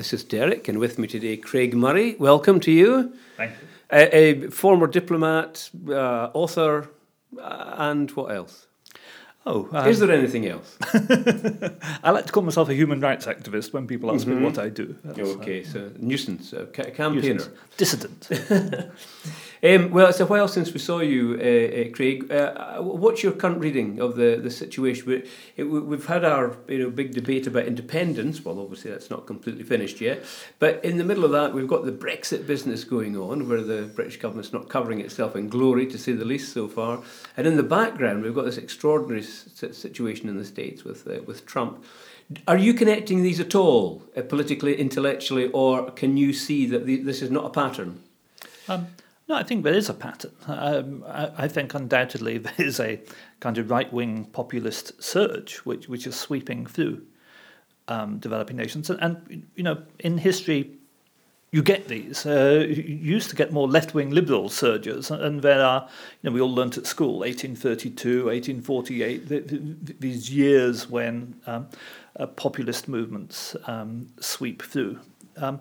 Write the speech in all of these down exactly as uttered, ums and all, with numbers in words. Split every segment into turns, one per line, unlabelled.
this is Derek, and with me today, Craig Murray. Welcome to you.
Thank you.
A, a former diplomat, uh, author, uh, and what else?
Oh, um,
is there anything else?
I like to call myself a human rights activist when people ask mm-hmm. me what I do.
That's, okay, uh, so nuisance, uh, ca- campaigner.
Nuisance. Dissident.
um, well, it's a while since we saw you, uh, uh, Craig. Uh, what's your current reading of the, the situation? We, it, we've had our you know big debate about independence. Well, obviously that's not completely finished yet. But in the middle of that, we've got the Brexit business going on, where the British government's not covering itself in glory, to say the least, so far. And in the background, we've got this extraordinary situation in the States with uh, with Trump. Are you connecting these at all, uh, politically, intellectually, or can you see that the, this is not a pattern?
Um, no, I think there is a pattern. Um, I, I think undoubtedly there is a kind of right-wing populist surge which which is sweeping through um, developing nations, and, and you know in history. You get these. Uh, you used to get more left-wing liberal surges, and there are, you know, we all learnt at school, eighteen thirty-two, eighteen forty-eight, th- th- these years when um, uh, populist movements um, sweep through. Um,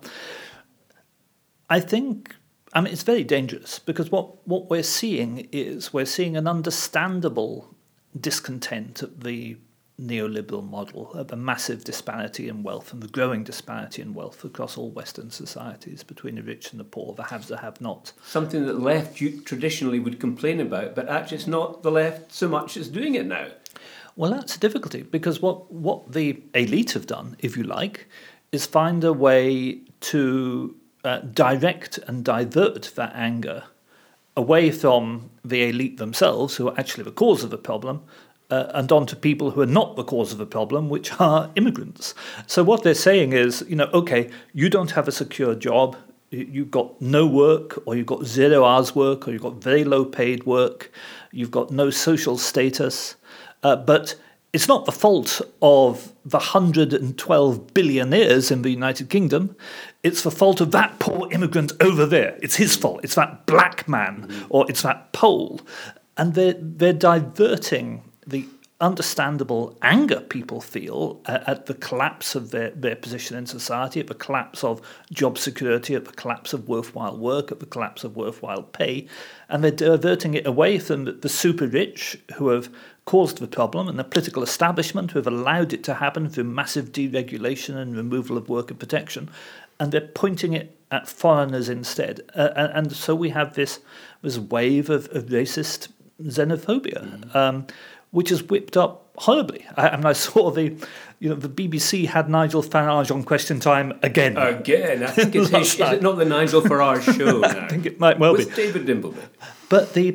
I think, I mean, it's very dangerous because what, what we're seeing is we're seeing an understandable discontent at the neoliberal model, uh, the massive disparity in wealth and the growing disparity in wealth across all Western societies between the rich and the poor, the haves, the have-nots.
Something that the left traditionally would complain about, but actually it's not the left so much as doing it now.
Well, that's a difficulty, because what, what the elite have done, if you like, is find a way to uh, direct and divert that anger away from the elite themselves, who are actually the cause of the problem, Uh, and on to people who are not the cause of the problem, which are immigrants. So what they're saying is, you know, okay, you don't have a secure job, you've got no work, or you've got zero hours work, or you've got very low paid work, you've got no social status, uh, but it's not the fault of the one hundred twelve billionaires in the United Kingdom, it's the fault of that poor immigrant over there. It's his fault, it's that black man, mm-hmm. or it's that Pole. And they're, they're diverting the understandable anger people feel at, at the collapse of their, their position in society, at the collapse of job security, at the collapse of worthwhile work, at the collapse of worthwhile pay, and they're diverting it away from the, the super rich who have caused the problem and the political establishment who have allowed it to happen through massive deregulation and removal of worker protection, and they're pointing it at foreigners instead. Uh, and, and so we have this, this wave of, of racist xenophobia, mm. um, which has whipped up horribly. I, I mean, I saw the, you know, the B B C had Nigel Farage on Question Time again.
Again, I think it's his, is it not the Nigel Farage show now?
I think it might well
With
be.
David Dimbleby.
But the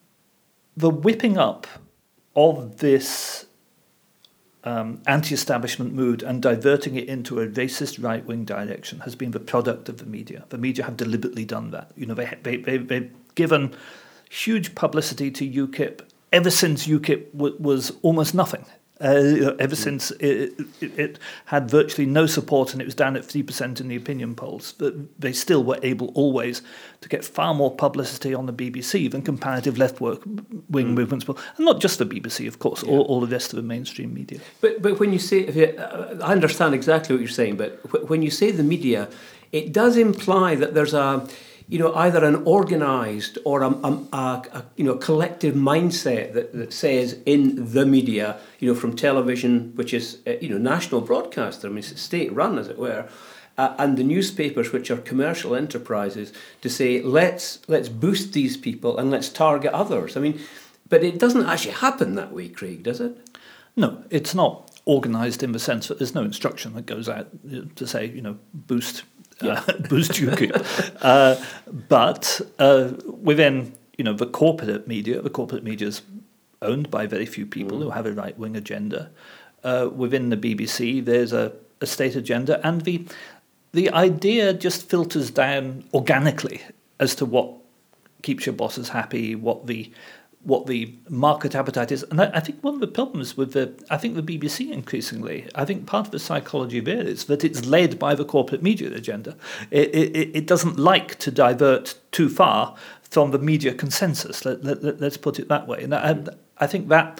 the whipping up of this um, anti-establishment mood and diverting it into a racist right-wing direction has been the product of the media. The media have deliberately done that. You know, they they, they they've given huge publicity to UKIP ever since UKIP w- was almost nothing. Uh, ever since it, it, it had virtually no support and it was down at three percent in the opinion polls, but they still were able always to get far more publicity on the B B C than comparative left-wing mm. movements will. And not just the B B C, of course, yeah. all, all the rest of the mainstream media.
But but when you say, I understand exactly what you're saying, but when you say the media, it does imply that there's a, you know, either an organised or a, a, a you know collective mindset that, that says in the media, you know, from television, which is uh, you know national broadcaster, I mean it's state run as it were, uh, and the newspapers, which are commercial enterprises, to say let's let's boost these people and let's target others. I mean, but it doesn't actually happen that way, Craig, does it?
No, it's not organised in the sense that there's no instruction that goes out to say, you know, boost. Yeah. Uh, boost UKIP. uh, but uh, within, you know, the corporate media, the corporate media is owned by very few people mm. who have a right-wing agenda. Uh, within the B B C, there's a, a state agenda, and the the idea just filters down organically as to what keeps your bosses happy, what the what the market appetite is. And I, I think one of the problems with the, I think the B B C increasingly, I think part of the psychology there is that it's led by the corporate media agenda. It, it, it doesn't like to divert too far from the media consensus, let, let, let's put it that way. And I, I think that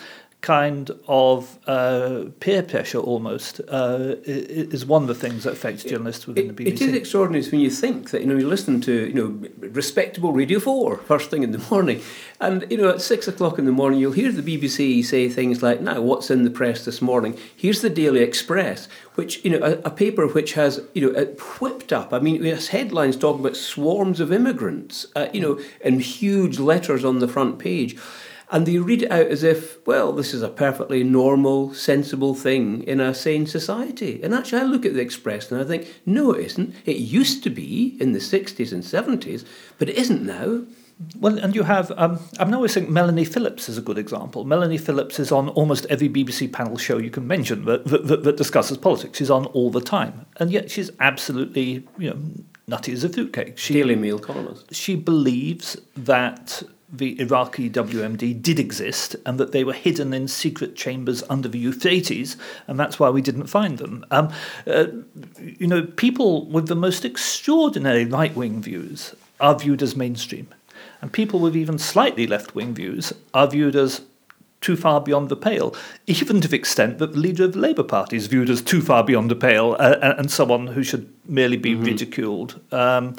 kind of uh, peer pressure almost uh, is one of the things that affects journalists within
it,
the B B C.
It is extraordinary when you think that, you know, you listen to, you know, respectable Radio four first thing in the morning, and, you know, at six o'clock in the morning you'll hear the B B C say things like, now, what's in the press this morning? Here's the Daily Express, which, you know, a, a paper which has, you know, whipped up, I mean, it has headlines talking about swarms of immigrants, uh, you know, in huge letters on the front page. And they read it out as if, well, this is a perfectly normal, sensible thing in a sane society. And actually, I look at the Express and I think, no, it isn't. It used to be in the sixties and seventies, but it isn't now.
Well, and you have, um, I mean, I always think Melanie Phillips is a good example. Melanie Phillips is on almost every B B C panel show you can mention that, that, that discusses politics. She's on all the time. And yet she's absolutely, you know, nutty as a fruitcake. She,
Daily Mail columnist.
She believes that the Iraqi W M D did exist and that they were hidden in secret chambers under the Euphrates, and that's why we didn't find them. Um, uh, you know, people with the most extraordinary right-wing views are viewed as mainstream, and people with even slightly left-wing views are viewed as too far beyond the pale, even to the extent that the leader of the Labour Party is viewed as too far beyond the pale uh, and someone who should merely be mm-hmm. ridiculed. Um,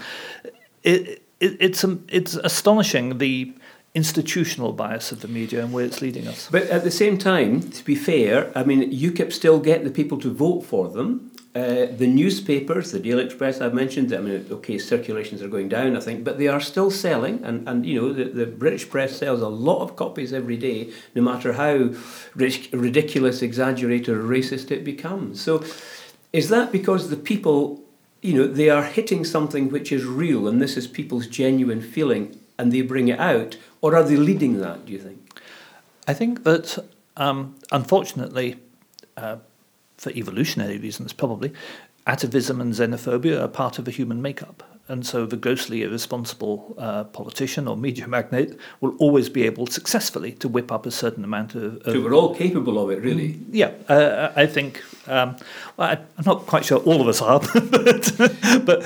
it, it, it's um, it's astonishing the institutional bias of the media and where it's leading us.
But at the same time, to be fair, I mean, UKIP still get the people to vote for them. Uh, the newspapers, the Daily Express I've mentioned, I mean, okay, circulations are going down, I think, but they are still selling, and, and you know, the, the British press sells a lot of copies every day, no matter how ridic- ridiculous, exaggerated, or racist it becomes. So is that because the people, you know, they are hitting something which is real, and this is people's genuine feeling, and they bring it out, or are they leading that, do you think?
I think that, um, unfortunately, uh, for evolutionary reasons probably, atavism and xenophobia are part of the human makeup. And so the grossly irresponsible uh, politician or media magnate will always be able successfully to whip up a certain amount of... of
so we're all capable of it, really?
Yeah, uh, I think... Um, well, I, I'm not quite sure all of us are, but, but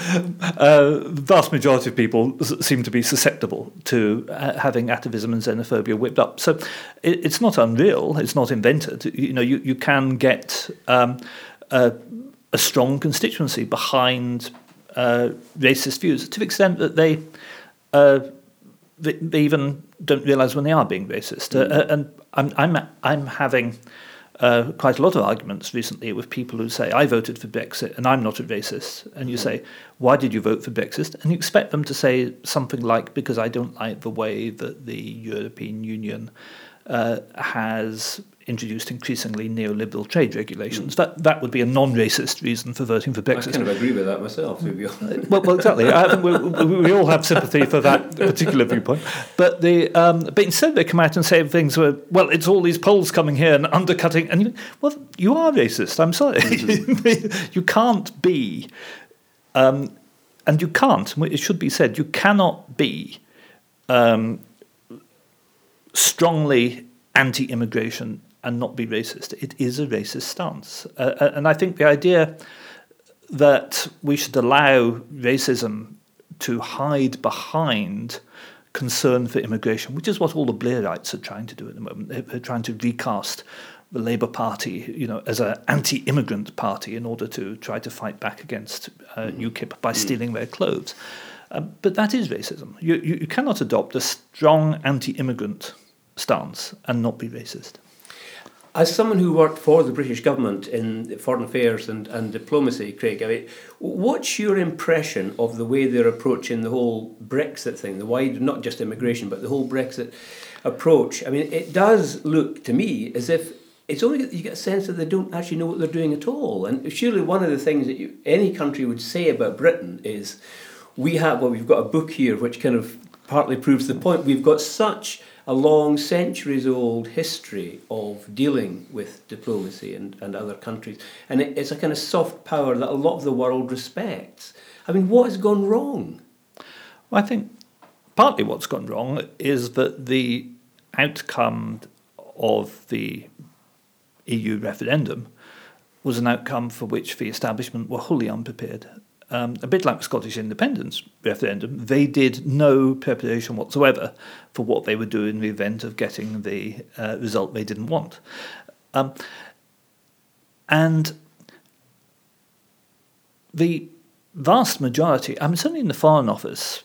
uh, the vast majority of people seem to be susceptible to uh, having atavism and xenophobia whipped up. So it, it's not unreal, it's not invented. You know, you, you can get um, a, a strong constituency behind... Uh, racist views to the extent that they, uh, they they even don't realise when they are being racist. Mm. Uh, and I'm I'm I'm having uh, quite a lot of arguments recently with people who say I voted for Brexit and I'm not a racist. And you say, why did you vote for Brexit? And you expect them to say something like, because I don't like the way that the European Union uh, has introduced increasingly neoliberal trade regulations. Mm. That that would be a non-racist reason for voting for Brexit.
I kind of agree with that myself, to be honest.
well, well, exactly. I think we, we all have sympathy for that particular viewpoint. But the um, but instead they come out and say things where, well, it's all these Poles coming here and undercutting. And you, well, you are racist. I'm sorry. Mm-hmm. You can't be, um, and you can't. It should be said. You cannot be um, strongly anti-immigration and not be racist. It is a racist stance. Uh, and I think the idea that we should allow racism to hide behind concern for immigration, which is what all the Blairites are trying to do at the moment. They're trying to recast the Labour Party, you know, as an anti-immigrant party in order to try to fight back against uh, UKIP by stealing their clothes. Um, but that is racism. You, you, you cannot adopt a strong anti-immigrant stance and not be racist.
As someone who worked for the British government in foreign affairs and, and diplomacy, Craig, I mean, what's your impression of the way they're approaching the whole Brexit thing, the wide, not just immigration, but the whole Brexit approach? I mean, it does look to me as if it's only that you get a sense that they don't actually know what they're doing at all. And surely one of the things that you, any country would say about Britain is, we have, well, we've got a book here which kind of partly proves the point. We've got such a long, centuries-old history of dealing with diplomacy and, and other countries. And it, it's a kind of soft power that a lot of the world respects. I mean, what has gone wrong?
Well, I think partly what's gone wrong is that the outcome of the E U referendum was an outcome for which the establishment were wholly unprepared. um, a bit like the Scottish independence referendum, they did no preparation whatsoever for what they would do in the event of getting the uh, result they didn't want. Um, and the vast majority, I mean, certainly in the Foreign Office,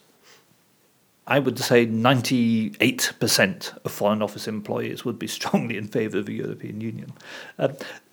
I would say ninety-eight percent of Foreign Office employees would be strongly in favour of the European Union. Uh,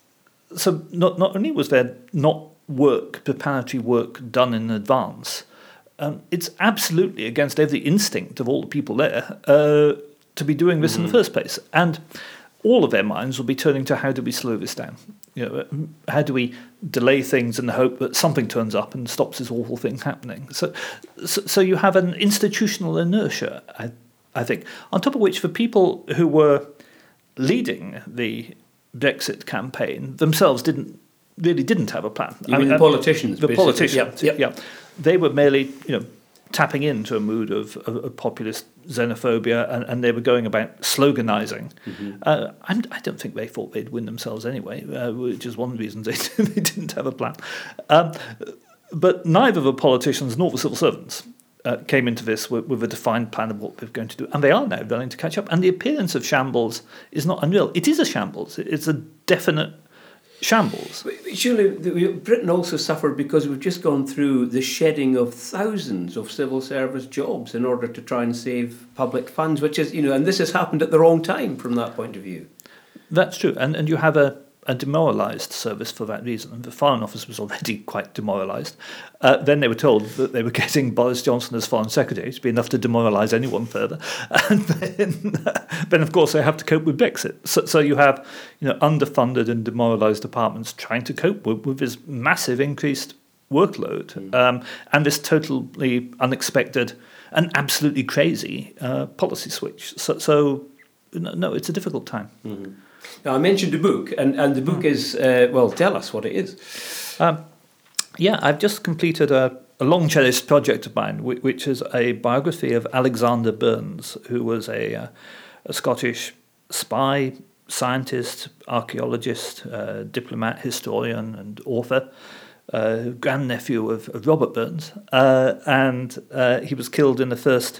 so not, not only was there not work, preparatory work done in advance, um, it's absolutely against every instinct of all the people there uh, to be doing this mm-hmm. in the first place. And all of their minds will be turning to how do we slow this down? You know, how do we delay things in the hope that something turns up and stops this awful thing happening? So, so, so you have an institutional inertia, I, I think. On top of which, for people who were leading the Brexit campaign themselves didn't really didn't have a plan.
You I mean, mean the politicians?
The
basically.
politicians,
yep, yep.
yeah. They were merely, you know, tapping into a mood of, of, of populist xenophobia, and, and they were going about sloganising. Mm-hmm. Uh, I'm, I don't think they thought they'd win themselves anyway, uh, which is one of the reasons they, they didn't have a plan. Um, but neither the politicians nor the civil servants uh, came into this with, with a defined plan of what they were going to do, and they are now running to catch up. And the appearance of shambles is not unreal. It is a shambles. It's a definite shambles.
Surely Britain also suffered because we've just gone through the shedding of thousands of civil service jobs in order to try and save public funds, which is, you know, and this has happened at the wrong time from that point of view.
That's true, and and you have a, a demoralised service for that reason. The Foreign Office was already quite demoralised. Uh, then they were told that they were getting Boris Johnson as Foreign Secretary to be enough to demoralise anyone further. And then, then, of course, they have to cope with Brexit. So, so you have, you know, underfunded and demoralised departments trying to cope with, with this massive increased workload mm. um, and this totally unexpected and absolutely crazy uh, policy switch. So, so, no, it's a difficult time.
Mm-hmm. Now, I mentioned the book, and, and the book mm. is, uh, well, tell us what it is.
Um, yeah, I've just completed a, a long-cherished project of mine, which, which is a biography of Alexander Burns, who was a, uh, a Scottish spy, scientist, archaeologist, uh, diplomat, historian, and author, uh, grandnephew of, of Robert Burns, uh, and uh, he was killed in the first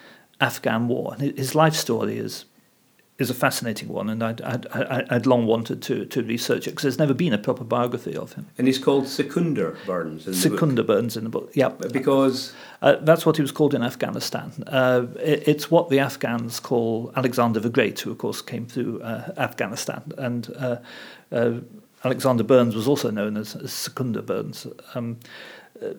Afghan war. And his life story is is a fascinating one, and I'd, I'd, I'd long wanted to, to research it, because there's never been a proper biography of him.
And he's called Secunda Burns in the
Secunda
book.
Burns in the book, yeah.
Because?
Uh, that's what he was called in Afghanistan. Uh, it, it's what the Afghans call Alexander the Great, who, of course, came through uh, Afghanistan. And uh, uh, Alexander Burns was also known as, as Secunda Burns. Um, uh,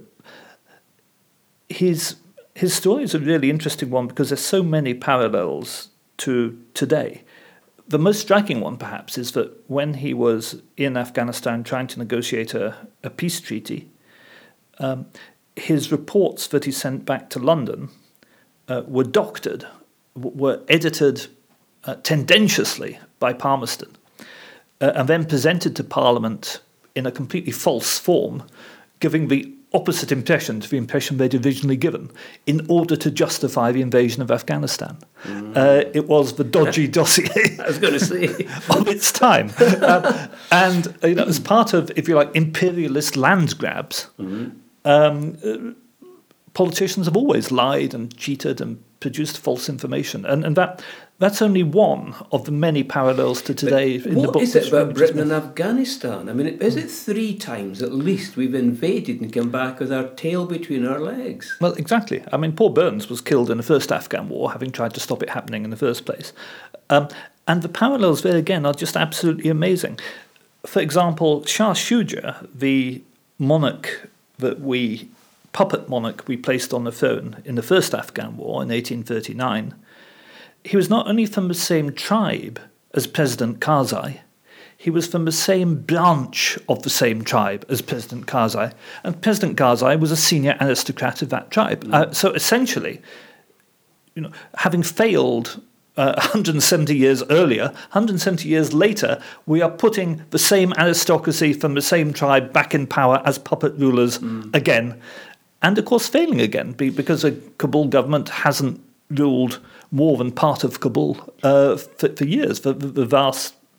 his, his story is a really interesting one, because there's so many parallels to today. The most striking one, perhaps, is that when he was in Afghanistan trying to negotiate a, a peace treaty, um, his reports that he sent back to London uh, were doctored, w- were edited uh, tendentiously by Palmerston, uh, and then presented to Parliament in a completely false form, giving the opposite impression to the impression they'd originally given, in order to justify the invasion of Afghanistan. Mm. Uh, it was the dodgy dossier
I was going to say
of its time. um, and you know, as part of, if you like, imperialist land grabs, mm-hmm. um, uh, politicians have always lied and cheated and produced false information. And, and that that's only one of the many parallels to today
but
in the book.
What is it about Britain and Afghanistan? I mean, is it three times at least we've invaded and come back with our tail between our legs?
Well, exactly. I mean, poor Burns was killed in the first Afghan war, having tried to stop it happening in the first place. Um, and the parallels there, again, are just absolutely amazing. For example, Shah Shuja, the monarch that we, puppet monarch we placed on the throne in the first Afghan war in eighteen thirty-nine, he was not only from the same tribe as President Karzai, he was from the same branch of the same tribe as President Karzai, and President Karzai was a senior aristocrat of that tribe. Mm. Uh, so essentially, you know, having failed uh, one hundred seventy years earlier, one hundred seventy years later, we are putting the same aristocracy from the same tribe back in power as puppet rulers mm. again, and of course failing again, because the Kabul government hasn't ruled more than part of Kabul uh, for, for years. The, the vast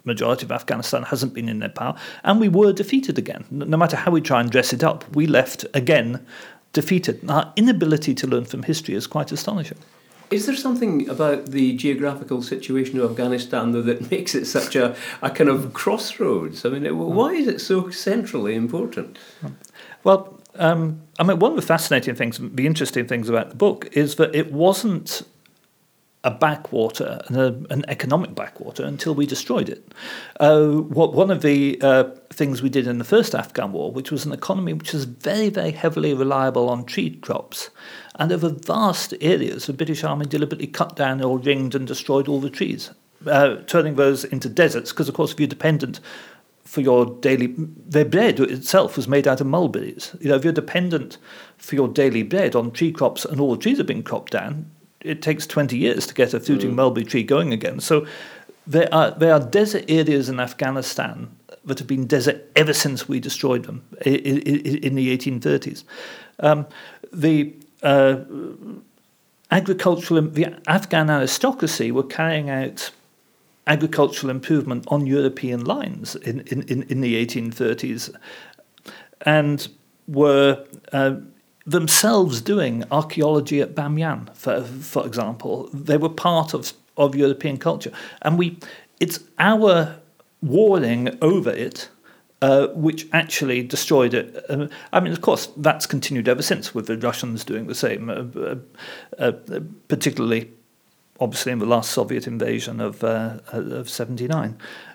majority of Afghanistan hasn't been in their power, and we were defeated again. No matter how we try and dress it up, we left again defeated. Our inability to learn from history is quite astonishing.
Is there something about the geographical situation of Afghanistan, though, that makes it such a, a kind of crossroads? I mean, it, why is it so centrally important?
Well, um, I mean, one of the fascinating things, the interesting things about the book is that it wasn't a backwater, an, an economic backwater, until we destroyed it. Uh, what, one of the uh, things we did in the first Afghan war, which was an economy which was very, very heavily reliable on tree crops, and over vast areas, the British Army deliberately cut down or ringed and destroyed all the trees, uh, turning those into deserts, because, of course, if you're dependent for your daily... Their bread itself was made out of mulberries. You know, if you're dependent for your daily bread on tree crops and all the trees have been cropped down, it takes twenty years to get a fruiting mm. mulberry tree going again. So there are there are desert areas in Afghanistan that have been desert ever since we destroyed them in, in, in the eighteen thirties. Um, the uh, agricultural, the Afghan aristocracy were carrying out agricultural improvement on European lines in, in, in the eighteen thirties, and were uh, themselves doing archaeology at Bamyan, for for example. They were part of, of European culture. And we it's our warring over it uh, which actually destroyed it. Uh, I mean, of course, that's continued ever since, with the Russians doing the same, uh, uh, uh, particularly, obviously, in the last Soviet invasion of uh, of seventy-nine.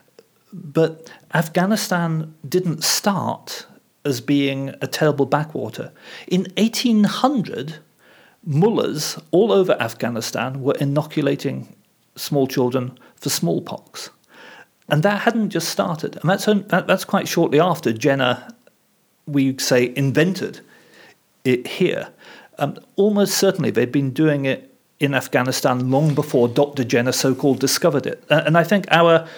But Afghanistan didn't start as being a terrible backwater. In eighteen hundred, mullahs all over Afghanistan were inoculating small children for smallpox. And that hadn't just started. And that's that, that's quite shortly after Jinnah, we say, invented it here. Um, almost certainly they'd been doing it in Afghanistan long before Doctor Jinnah so-called discovered it. Uh, and I think our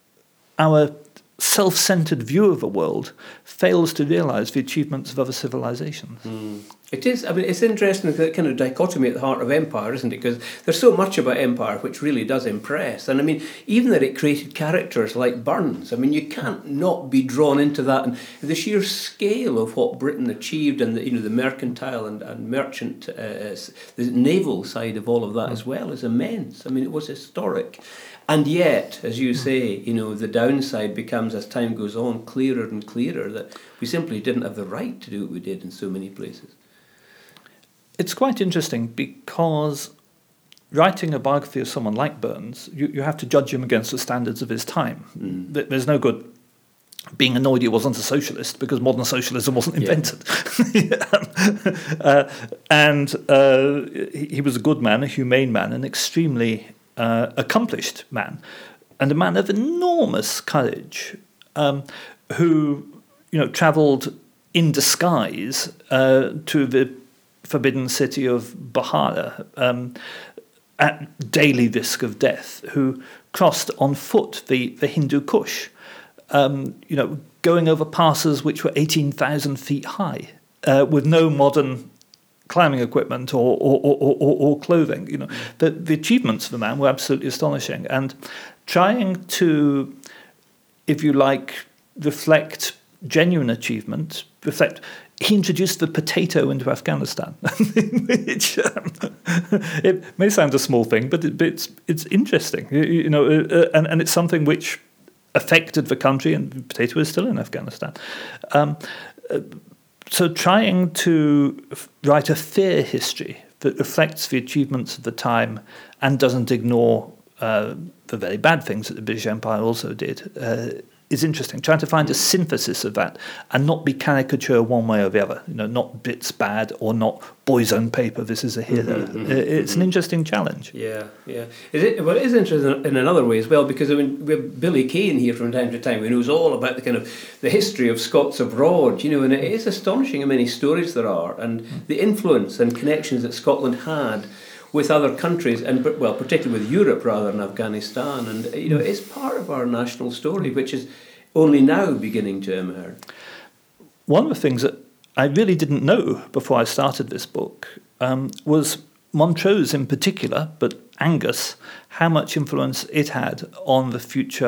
our self-centered view of the world fails to realise the achievements of other civilizations.
Mm. It is, I mean, it's interesting, that kind of dichotomy at the heart of empire, isn't it? Because there's so much about empire which really does impress. And I mean, even that it created characters like Burns, I mean, you can't not be drawn into that. And the sheer scale of what Britain achieved, and the, you know, the mercantile and, and merchant, uh, the naval side of all of that mm. as well, is immense. I mean, it was historic. And yet, as you say, you know, the downside becomes, as time goes on, clearer and clearer, that we simply didn't have the right to do what we did in so many places.
It's quite interesting because writing a biography of someone like Burns, you, you have to judge him against the standards of his time. Mm. There's no good being annoyed he wasn't a socialist, because modern socialism wasn't invented. Yeah. uh, and uh, he, he was a good man, a humane man, an extremely uh, accomplished man, and a man of enormous courage, um, who, you know, travelled in disguise uh, to the forbidden city of Bahara um, at daily risk of death, who crossed on foot the, the Hindu Kush, um, you know, going over passes which were eighteen thousand feet high, uh, with no modern climbing equipment or or, or, or, or clothing. You know, the, the achievements of the man were absolutely astonishing. And trying to, if you like, reflect genuine achievement, reflect... He introduced the potato into Afghanistan, which um, it may sound a small thing, but, it, but it's it's interesting, you, you know, uh, and and it's something which affected the country, and the potato is still in Afghanistan. Um, uh, so, trying to f- write a fair history that reflects the achievements of the time and doesn't ignore uh, the very bad things that the British Empire also did. Uh, is interesting, trying to find a synthesis of that and not be caricature one way or the other, you know, not bits bad or not boys' own paper, this is a hero. Mm-hmm, mm-hmm, it's mm-hmm. an interesting challenge.
Yeah, yeah. Is it, well, it is interesting in another way as well, because I mean, we have Billy Kane here from time to time, who knows all about the kind of the history of Scots abroad, you know, and it is astonishing how many stories there are, and mm-hmm. the influence and connections that Scotland had with other countries, and well, particularly with Europe rather than Afghanistan, and you know, it's part of our national story, which is only now beginning to emerge.
One of the things that I really didn't know before I started this book um, was Montrose in particular, but Angus, how much influence it had on the future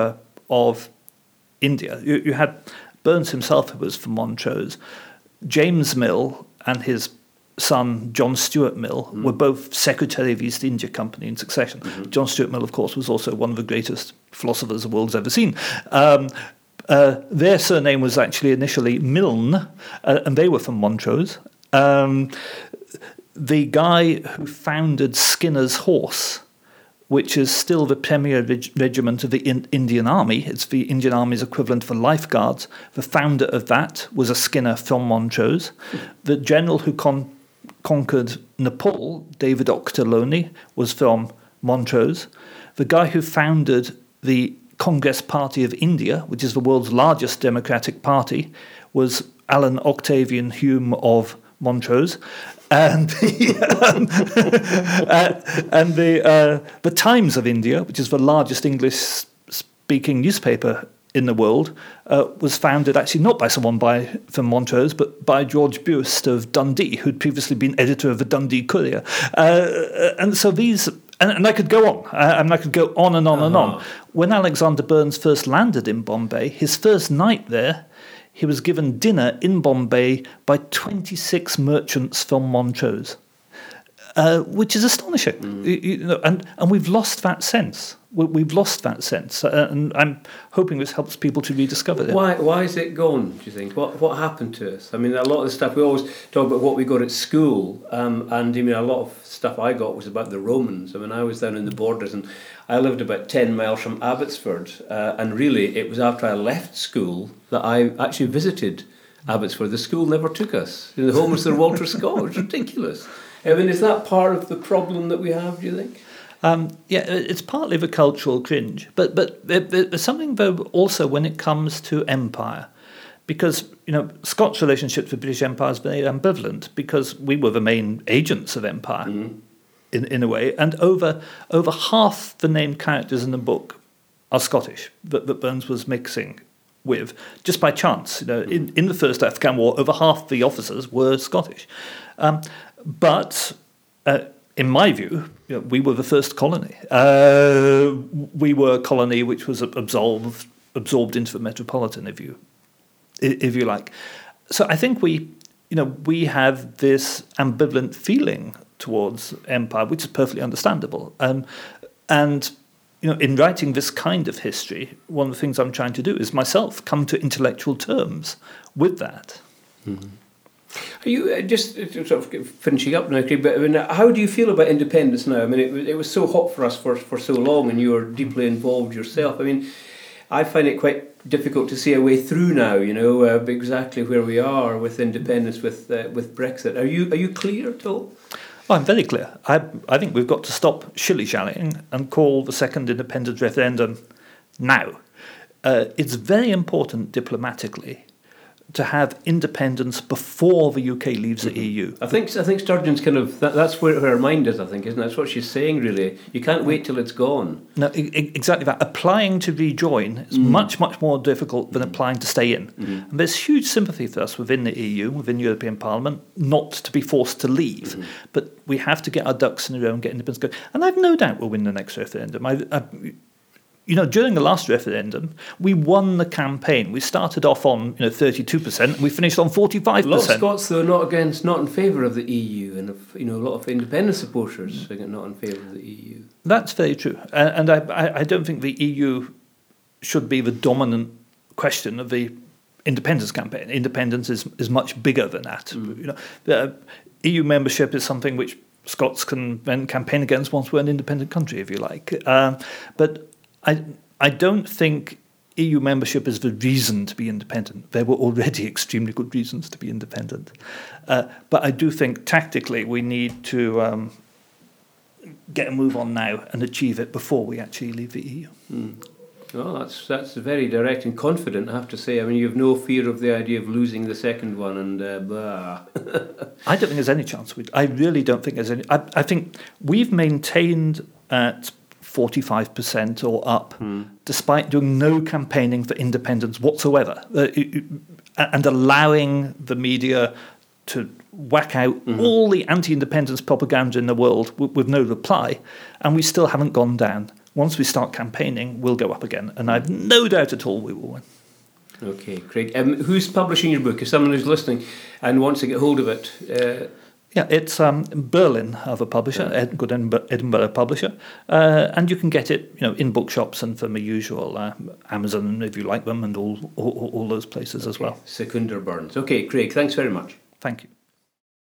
of India. You, you had Burns himself, who was from Montrose. James Mill and his son, John Stuart Mill, mm. were both Secretary of East India Company in succession. Mm-hmm. John Stuart Mill, of course, was also one of the greatest philosophers the world's ever seen. Um, uh, their surname was actually initially Milne, uh, and they were from Montrose. Um, the guy who founded Skinner's Horse, which is still the premier reg- regiment of the in- Indian Army. It's the Indian Army's equivalent for lifeguards. The founder of that was a Skinner from Montrose. The general who con- conquered Nepal, David Ochterlony, was from Montrose. The guy who founded the Congress Party of India, which is the world's largest democratic party, was Alan Octavian Hume of Montrose. And the, um, uh, and the uh, the Times of India, which is the largest English-speaking newspaper in the world, uh, was founded actually not by someone by from Montrose, but by George Buist of Dundee, who'd previously been editor of the Dundee Courier. Uh, and so these, and, and I could go on, uh, and I could go on and on uh-huh. and on. When Alexander Burns first landed in Bombay, his first night there, he was given dinner in Bombay by twenty-six merchants from Montrose, uh, which is astonishing. Mm. You, you know, and, and we've lost that sense. We, we've lost that sense. Uh, and I'm hoping this helps people to rediscover it.
Why, why is it gone, do you think? What what happened to us? I mean, a lot of the stuff, we always talk about what we got at school. Um, and I mean, a lot of stuff I got was about the Romans. I mean, I was down in the borders and I lived about ten miles from Abbotsford, uh, and really it was after I left school that I actually visited Abbotsford. The school never took us. You know, the home was Sir Walter Scott. It's ridiculous. I mean, is that part of the problem that we have, do you think?
Um, yeah, it's partly the cultural cringe, but but there's something though also when it comes to empire, because you know Scott's relationship with the British Empire is very ambivalent because we were the main agents of empire. Mm-hmm. In, in a way, and over over half the named characters in the book are Scottish that, that Burns was mixing with just by chance. You know, in, in the first Afghan War, over half the officers were Scottish. Um, but uh, in my view, you know, we were the first colony. Uh, we were a colony which was absorbed absorbed into the metropolitan, if you if you like. So I think we, you know, we have this ambivalent feeling towards empire, which is perfectly understandable. Um, and, you know, in writing this kind of history, one of the things I'm trying to do is myself come to intellectual terms with that.
Mm-hmm. Are you, uh, just uh, sort of finishing up now, Craig, but I mean, how do you feel about independence now? I mean, it, it was so hot for us for, for so long, and you were deeply involved yourself. I mean, I find it quite difficult to see a way through now, you know, uh, exactly where we are with independence, with uh, with Brexit. Are you are you clear at all?
Oh, I'm very clear. I I think we've got to stop shilly-shallying and call the second independence referendum now. Uh, it's very important diplomatically to have independence before the U K leaves the mm-hmm. E U.
I think I think Sturgeon's kind of that, that's where her mind is. I think, isn't it? That's what she's saying. Really, you can't wait till it's gone.
No, I- exactly that. Applying to rejoin is mm. much much more difficult than mm. applying to stay in. Mm. And there's huge sympathy for us within the E U, within European Parliament, not to be forced to leave. Mm. But we have to get our ducks in a row and get independence going. And I've no doubt we'll win the next referendum. I. I You know, during the last referendum, we won the campaign. We started off on, you know, thirty-two percent, and we finished on forty-five percent.
A lot of Scots, though, not against, not in favour of the E U, and you know, a lot of independent supporters are not in favour of the E U.
That's very true, and I, I don't think the E U should be the dominant question of the independence campaign. Independence is, is much bigger than that. Mm. You know, the E U membership is something which Scots can then campaign against once we're an independent country, if you like. Um, but I I don't think E U membership is the reason to be independent. There were already extremely good reasons to be independent. Uh, but I do think tactically we need to um, get a move on now and achieve it before we actually leave the E U.
Mm. Well, that's that's very direct and confident, I have to say. I mean, you have no fear of the idea of losing the second one and uh, blah.
I don't think there's any chance. We'd, I really don't think there's any. I, I think we've maintained at forty-five percent or up, mm. despite doing no campaigning for independence whatsoever, uh, and allowing the media to whack out mm-hmm. all the anti-independence propaganda in the world with, with no reply, and we still haven't gone down once we start campaigning, we'll go up again. And I've no doubt at all we will win.
Okay, Craig. Um, who's publishing your book? If someone who's listening and wants to get hold of it... Uh,
Yeah, it's um, Berlin of a publisher,
Yeah.
Ed, good Edinburgh, Edinburgh publisher, uh, and you can get it, you know, in bookshops and from the usual uh, Amazon if you like them, and all all, all those places as well.
Secunda Burns. Okay, Craig. Thanks very much.
Thank you.